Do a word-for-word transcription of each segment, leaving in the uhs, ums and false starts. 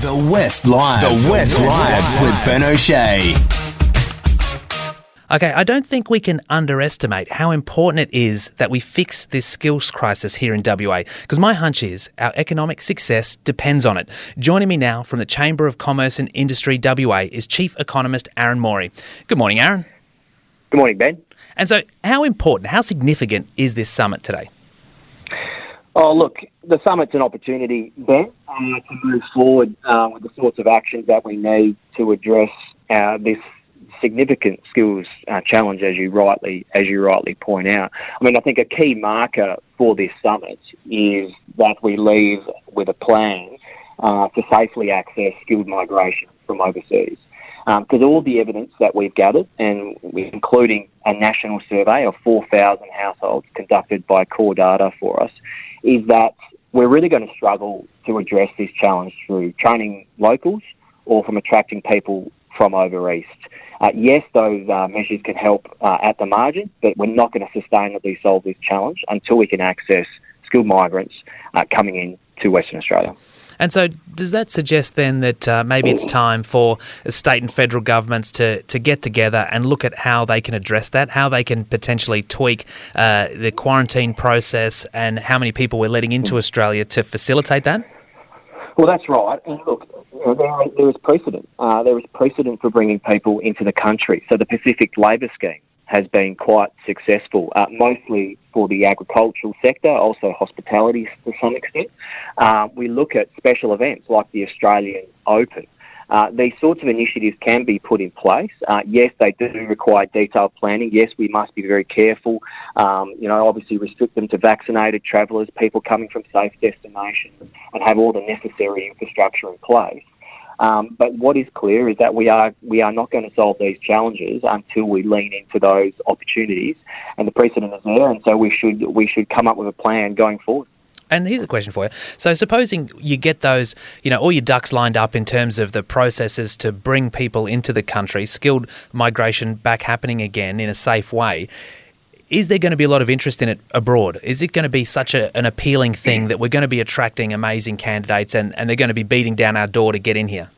The West Live. The West Live with Ben O'Shea. Okay, I don't think we can underestimate how important it is that we fix this skills crisis here in W A, because my hunch is our economic success depends on it. Joining me now from the Chamber of Commerce and Industry W A is Chief Economist Aaron Morey. Good morning, Aaron. Good morning, Ben. And so how important, how significant is this summit today? Oh, look, the summit's an opportunity, Ben, uh, to move forward uh, with the sorts of actions that we need to address uh, this significant skills uh, challenge, as you rightly as you rightly point out. I mean, I think a key marker for this summit is that we leave with a plan uh, to safely access skilled migration from overseas. Because um, all the evidence that we've gathered, and including a national survey of four thousand households conducted by Core Data for us, is that we're really going to struggle to address this challenge through training locals or from attracting people from over east. Uh, yes, those uh, measures can help uh, at the margin, but we're not going to sustainably solve this challenge until we can access skilled migrants uh, coming in to Western Australia. And so does that suggest then that uh, maybe it's time for state and federal governments to, to get together and look at how they can address that, how they can potentially tweak uh, the quarantine process and how many people we're letting into Australia to facilitate that? Well, that's right. And look, you know, there, there is precedent. Uh, there is precedent for bringing people into the country. So the Pacific Labour Scheme has been quite successful, uh, mostly for the agricultural sector, also hospitality to some extent. Uh, we look at special events like the Australian Open. Uh, these sorts of initiatives can be put in place. Uh, yes, they do require detailed planning. Yes, we must be very careful. Um, you know, obviously restrict them to vaccinated travellers, people coming from safe destinations, and have all the necessary infrastructure in place. Um, but what is clear is that we are we are not going to solve these challenges until we lean into those opportunities, and the precedent is there. And so we should we should come up with a plan going forward. And here's a question for you. So supposing you get those, you know, all your ducks lined up in terms of the processes to bring people into the country, skilled migration back happening again in a safe way, is there going to be a lot of interest in it abroad? Is it going to be such a, an appealing thing that we're going to be attracting amazing candidates and, and they're going to be beating down our door to get in here?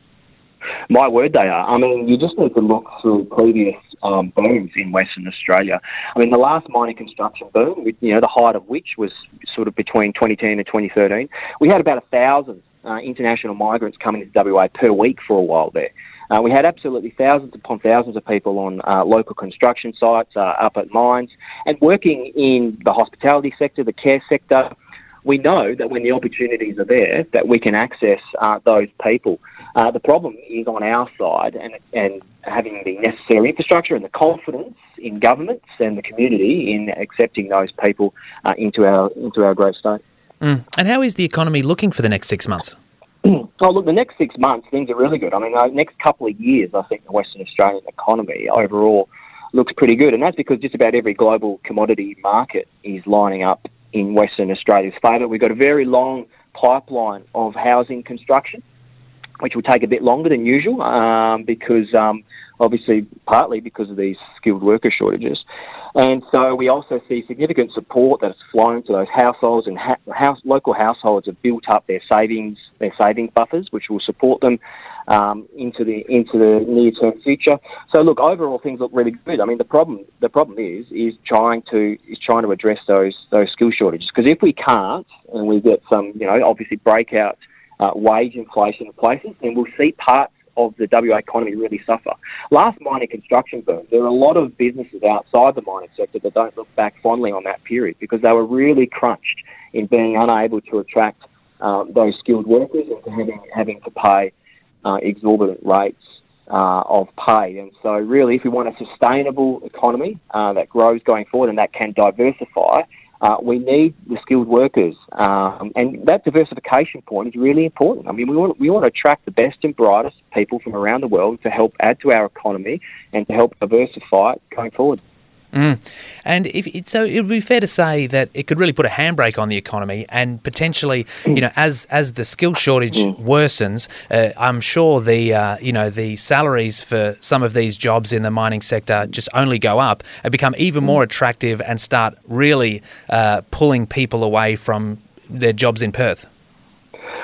My word, they are. I mean, you just need to look through previous um, booms in Western Australia. I mean, the last mining construction boom, you know, the height of which was sort of between twenty ten and twenty thirteen, we had about a thousand uh, international migrants coming to W A per week for a while there. Uh, we had absolutely thousands upon thousands of people on uh, local construction sites, uh, up at mines, and working in the hospitality sector, the care sector. We know that when the opportunities are there, that we can access uh, those people. Uh, the problem is on our side, and, and having the necessary infrastructure and the confidence in governments and the community in accepting those people uh, into our into our great state. Mm. And how is the economy looking for the next six months? Oh, look, the next six months, things are really good. I mean, the next couple of years, I think the Western Australian economy overall looks pretty good. And that's because just about every global commodity market is lining up in Western Australia's favour. We've got a very long pipeline of housing construction, which will take a bit longer than usual um, because, um, obviously, partly because of these skilled worker shortages. And so we also see significant support that has flown to those households, and ha- house, local households have built up their savings, their savings buffers, which will support them um, into the into the near-term future. So look, overall things look really good. I mean, the problem the problem is is trying to is trying to address those those skill shortages, because if we can't, and we get some, you know, obviously breakout uh, wage inflation in places, then we'll see parts of the W A economy really suffer. Last mining construction boom, there are a lot of businesses outside the mining sector that don't look back fondly on that period because they were really crunched in being unable to attract uh, those skilled workers and to having, having to pay uh, exorbitant rates uh, of pay. And so really, if we want a sustainable economy uh, that grows going forward and that can diversify, Uh, we need the skilled workers, um, and that diversification point is really important. I mean, we want we want to attract the best and brightest people from around the world to help add to our economy and to help diversify it going forward. Mm. And if it, so, it would be fair to say that it could really put a handbrake on the economy, and potentially, you know, as as the skill shortage mm. worsens, uh, I'm sure the uh, you know the salaries for some of these jobs in the mining sector just only go up and become even more attractive and start really uh, pulling people away from their jobs in Perth.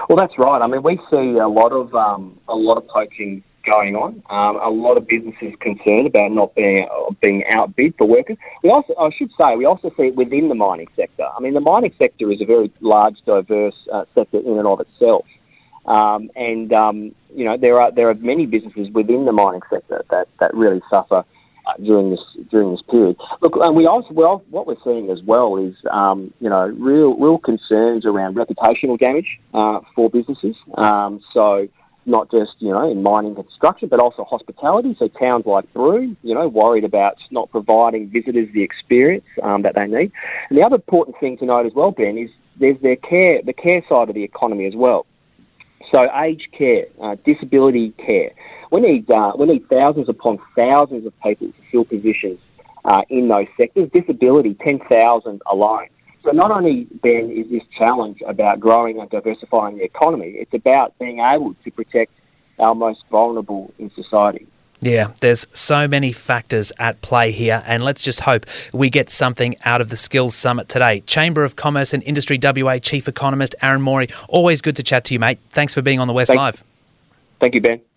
Well, that's right. I mean, we see a lot of um, a lot of poaching going on. Um, a lot of businesses concerned about not being uh, being outbid for workers. We also, I should say, we also see it within the mining sector. I mean, the mining sector is a very large, diverse uh, sector in and of itself. Um, and um, you know, there are there are many businesses within the mining sector that, that really suffer uh, during this during this period. Look, and we also well, what we're seeing as well is um, you know real real concerns around reputational damage uh, for businesses. Um, so not just you know in mining construction, but also hospitality. So towns like Broome, you know, worried about not providing visitors the experience um, that they need. And the other important thing to note as well, Ben, is there's their care the care side of the economy as well. So aged care, uh, disability care. We need uh, we need thousands upon thousands of people to fill positions uh, in those sectors. Disability, ten thousand alone. So not only, Ben, is this challenge about growing and diversifying the economy, it's about being able to protect our most vulnerable in society. Yeah, there's so many factors at play here, and let's just hope we get something out of the Skills Summit today. Chamber of Commerce and Industry W A Chief Economist Aaron Morey, always good to chat to you, mate. Thanks for being on the West Thank, Live. Thank you, Ben.